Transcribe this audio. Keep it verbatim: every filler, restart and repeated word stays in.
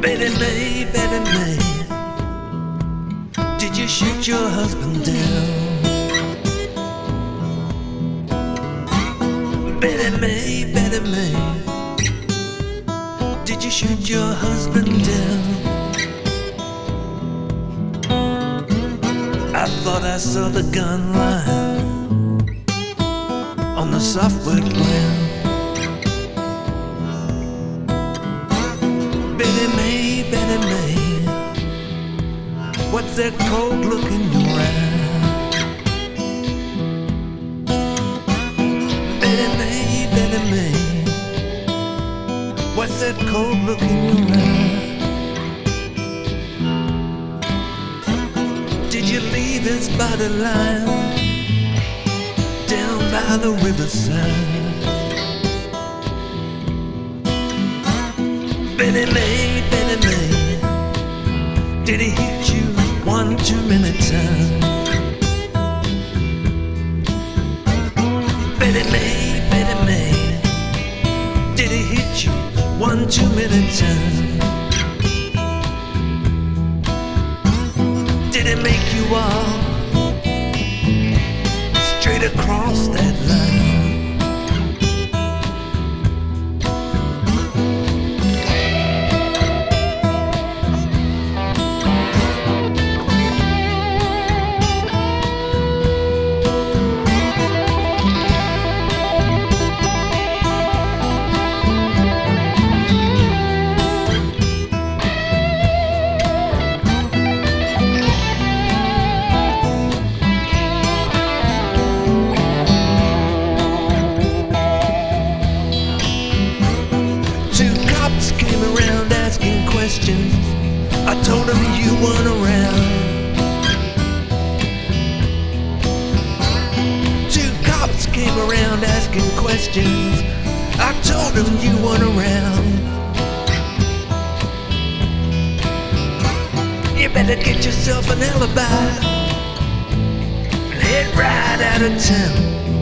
Betty May, Betty May, did you shoot your husband down? Betty May, Betty May, did you shoot your husband down? I thought I saw the gun line on the softwood ground. Betty May, Betty May, what's that cold look in your eye? Betty May, Betty May, what's that cold look in your eye? Did you leave his body lying down by the riverside? Betty May, Betty May, did he hit you one too many times? Betty May, Betty May, did he hit you one too many times? Did it make you walk straight across that line? I told him you weren't around. Two cops came around asking questions. I told him you weren't around. You better get yourself an alibi and head right out of town.